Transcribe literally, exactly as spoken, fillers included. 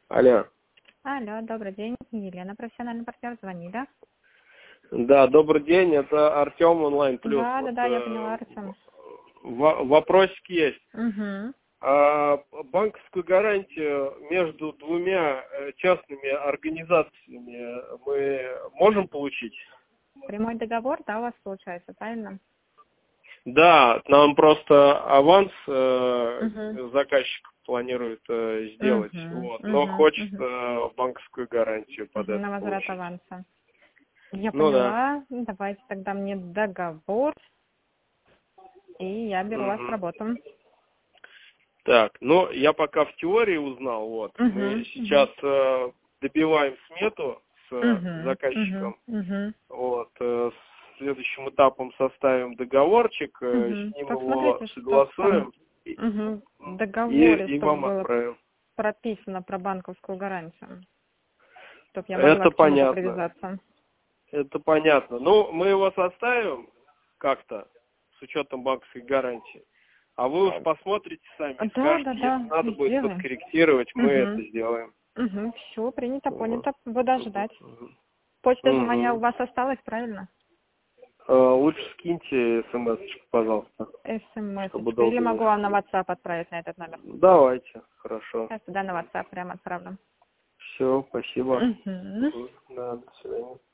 Алло. Алло, добрый день. Елена, профессиональный партнер, звонили. Да, добрый день, это Артем Онлайн Плюс. Да, вот, да, да, я э, поняла, Артем. в- вопросик есть. Угу. А банковскую гарантию между двумя э, частными организациями мы можем получить? Прямой договор, да, у вас получается, правильно? Да, нам просто аванс э, Угу. заказчик планирует э, сделать, Угу. вот, но Угу. хочет Угу. э, банковскую гарантию под Угу. это На возврат получить. аванса. Я Ну да. поняла. Давайте тогда мне договор, и я беру вас в Мгм. работу. Так, ну я пока в теории узнал, вот. Мы Угу. сейчас э, добиваем смету с э, Угу. Угу. заказчиком. Угу. Вот. Э, следующим этапом составим договорчик, э, Угу. с ним его Посмотрите, что там согласуем и, угу. в и, договоре, и чтобы вам было отправим. прописано про банковскую гарантию, чтобы я могла Это к чему-то понятно. привязаться. Это понятно. Ну, мы его составим как-то с учетом банковской гарантии. А вы уж посмотрите сами, Да, скажете, да, если да, надо будет сделаем. подкорректировать, мы это Угу. сделаем. Угу. Все, принято, Вот. понято. Буду ожидать. Мгм. Почта же моя у Мгм. вас осталась, правильно? Э, Лучше скиньте смс-очку, пожалуйста, чтобы СМС-очка. Или долго не могу вам на искать. WhatsApp отправить на этот номер? Давайте, хорошо. Я сюда на WhatsApp прямо отправлю. Все, спасибо. Угу. Мгм. Да, до свидания.